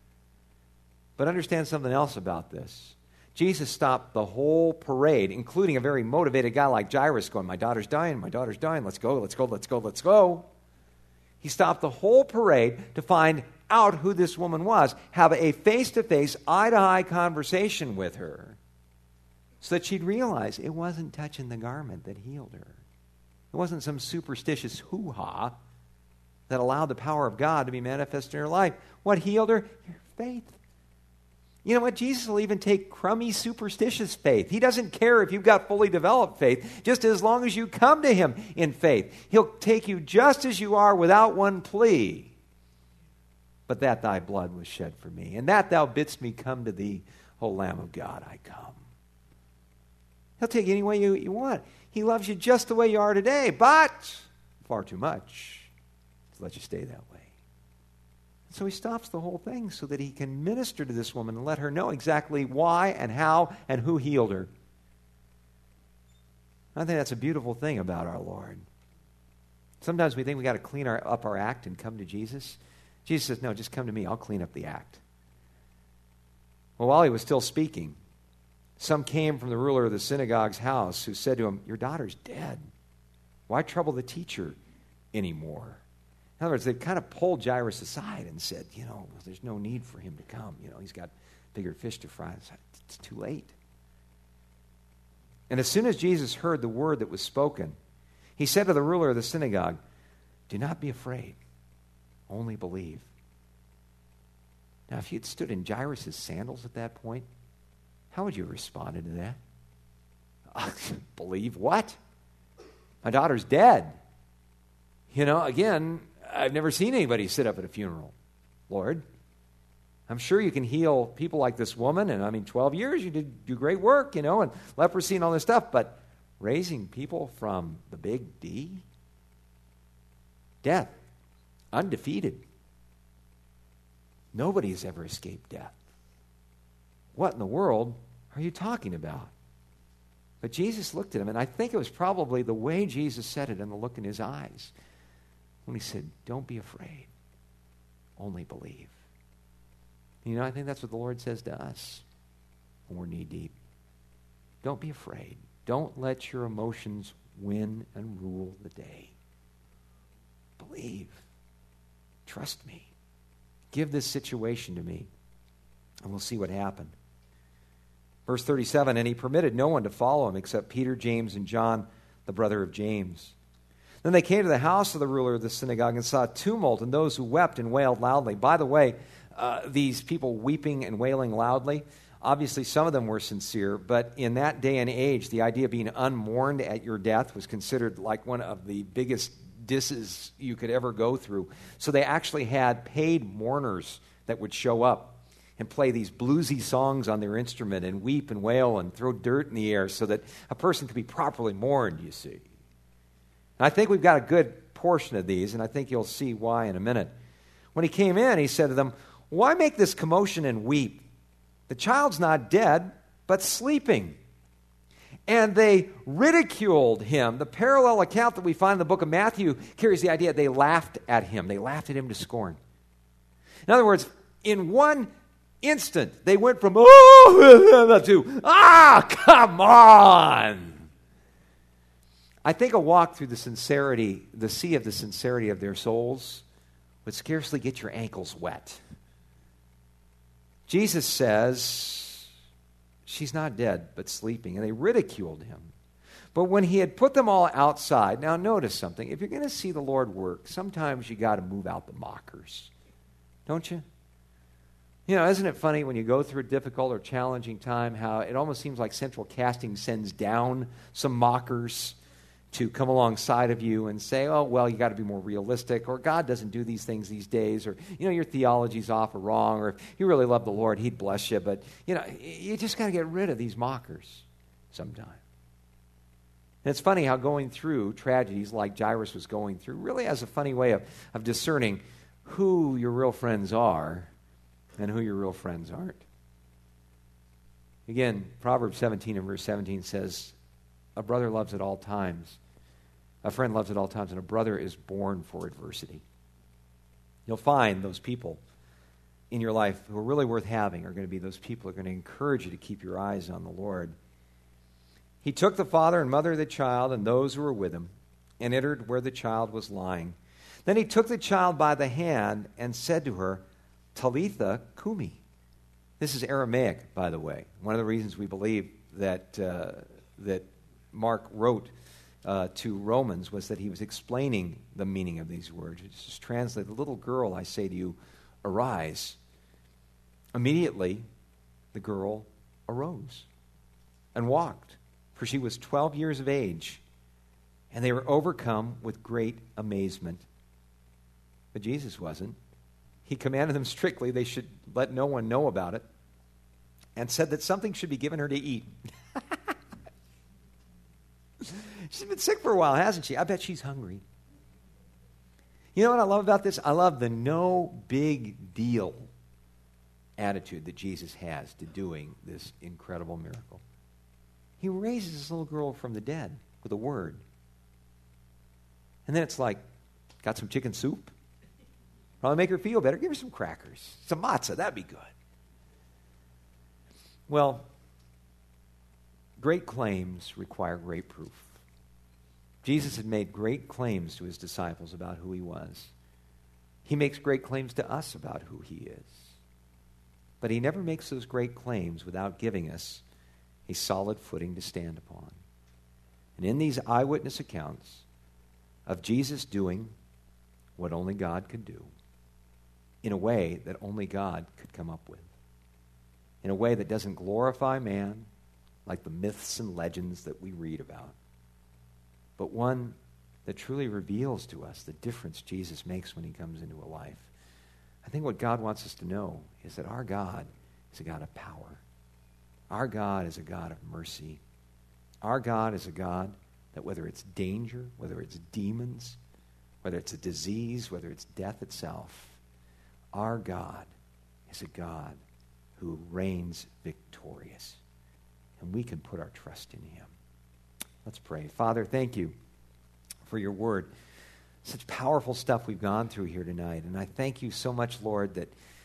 Speaker 1: But understand something else about this. Jesus stopped the whole parade, including a very motivated guy like Jairus going, my daughter's dying, let's go. He stopped the whole parade to find out who this woman was, have a face-to-face, eye-to-eye conversation with her so that she'd realize it wasn't touching the garment that healed her. It wasn't some superstitious hoo-ha that allowed the power of God to be manifest in her life. What healed her? Your faith. You know what? Jesus will even take crummy, superstitious faith. He doesn't care if you've got fully developed faith, just as long as you come to him in faith. He'll take you just as you are without one plea. But that thy blood was shed for me, and that thou bidst me come to thee, O Lamb of God, I come. He'll take you any way you want. He loves you just the way you are today, but far too much to let you stay that way. So he stops the whole thing so that he can minister to this woman and let her know exactly why and how and who healed her. I think that's a beautiful thing about our Lord. Sometimes we think we got to clean up our act and come to Jesus. Jesus says, no, just come to me. I'll clean up the act. Well, while he was still speaking, some came from the ruler of the synagogue's house who said to him, your daughter's dead. Why trouble the teacher anymore? In other words, they kind of pulled Jairus aside and said, there's no need for him to come. He's got bigger fish to fry. It's too late. And as soon as Jesus heard the word that was spoken, he said to the ruler of the synagogue, do not be afraid, only believe. Now, if you'd stood in Jairus' sandals at that point, how would you have responded to that? Believe what? My daughter's dead. Again, I've never seen anybody sit up at a funeral. Lord, I'm sure you can heal people like this woman, and 12 years, you did do great work, and leprosy and all this stuff, but raising people from the big D? Death. Undefeated. Nobody has ever escaped death. What in the world are you talking about? But Jesus looked at him, and I think it was probably the way Jesus said it and the look in his eyes when he said, don't be afraid, only believe. I think that's what the Lord says to us when we're knee deep. Don't be afraid. Don't let your emotions win and rule the day. Believe. Trust me. Give this situation to me, and we'll see what happened. Verse 37, and he permitted no one to follow him except Peter, James, and John, the brother of James. Then they came to the house of the ruler of the synagogue and saw a tumult and those who wept and wailed loudly. By the way, these people weeping and wailing loudly, obviously some of them were sincere, but in that day and age, the idea of being unmourned at your death was considered like one of the biggest disses you could ever go through. So they actually had paid mourners that would show up and play these bluesy songs on their instrument and weep and wail and throw dirt in the air so that a person could be properly mourned, you see. And I think we've got a good portion of these, and I think you'll see why in a minute. When he came in, he said to them, why make this commotion and weep? The child's not dead, but sleeping. And they ridiculed him. The parallel account that we find in the book of Matthew carries the idea they laughed at him. They laughed at him to scorn. In other words, in one instant, they went from, oh, to, come on. I think a walk through the sea of the sincerity of their souls would scarcely get your ankles wet. Jesus says, she's not dead, but sleeping. And they ridiculed him. But when he had put them all outside, now notice something. If you're going to see the Lord work, sometimes you got to move out the mockers. Don't you? You know, isn't it funny when you go through a difficult or challenging time how it almost seems like central casting sends down some mockers to come alongside of you and say, oh, well, you got to be more realistic, or God doesn't do these things these days, or, you know, your theology's off or wrong, or if you really love the Lord, he'd bless you, but, you know, you just got to get rid of these mockers sometime. And it's funny how going through tragedies like Jairus was going through really has a funny way of discerning who your real friends are and who your real friends aren't. Again, Proverbs 17 and verse 17 says, a brother loves at all times. A friend loves at all times, and a brother is born for adversity. You'll find those people in your life who are really worth having are going to be those people who are going to encourage you to keep your eyes on the Lord. He took the father and mother of the child and those who were with him and entered where the child was lying. Then he took the child by the hand and said to her, Talitha Kumi. This is Aramaic, by the way. One of the reasons we believe that Mark wrote to Romans was that he was explaining the meaning of these words. It's just translated, little girl, I say to you, arise. Immediately, the girl arose and walked, for she was 12 years of age, and they were overcome with great amazement. But Jesus wasn't. He commanded them strictly they should let no one know about it, and said that something should be given her to eat. She's been sick for a while, hasn't she? I bet she's hungry. You know what I love about this? I love the no big deal attitude that Jesus has to doing this incredible miracle. He raises this little girl from the dead with a word. And then it's like, got some chicken soup? Probably make her feel better. Give her some crackers, some matzah. That'd be good. Well, great claims require great proof. Jesus had made great claims to his disciples about who he was. He makes great claims to us about who he is. But he never makes those great claims without giving us a solid footing to stand upon. And in these eyewitness accounts of Jesus doing what only God could do, in a way that only God could come up with, in a way that doesn't glorify man like the myths and legends that we read about, but one that truly reveals to us the difference Jesus makes when he comes into a life. I think what God wants us to know is that our God is a God of power. Our God is a God of mercy. Our God is a God that whether it's danger, whether it's demons, whether it's a disease, whether it's death itself, our God is a God who reigns victorious. And we can put our trust in him. Let's pray. Father, thank you for your word. Such powerful stuff we've gone through here tonight. And I thank you so much, Lord, that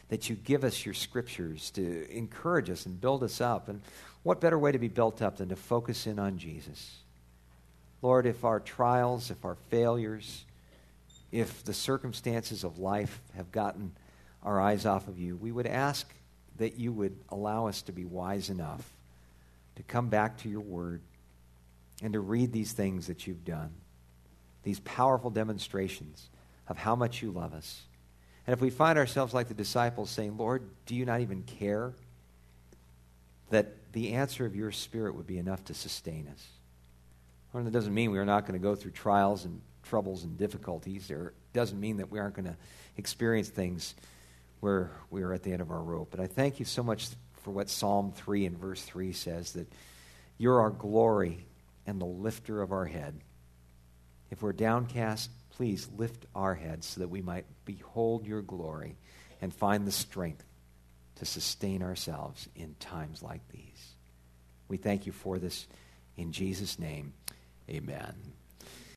Speaker 1: that you give us your scriptures to encourage us and build us up. And what better way to be built up than to focus in on Jesus? Lord, if our trials, if our failures, if the circumstances of life have gotten our eyes off of you, we would ask that you would allow us to be wise enough to come back to your word and to read these things that you've done, these powerful demonstrations of how much you love us. And if we find ourselves like the disciples saying, Lord, do you not even care? That the answer of your Spirit would be enough to sustain us. Lord, that doesn't mean we are not going to go through trials and troubles and difficulties. It doesn't mean that we aren't going to experience things where we are at the end of our rope. But I thank you so much for what Psalm 3 and verse 3 says, that you're our glory and the lifter of our head. If we're downcast, please lift our heads so that we might behold your glory and find the strength to sustain ourselves in times like these. We thank you for this in Jesus' name. Amen.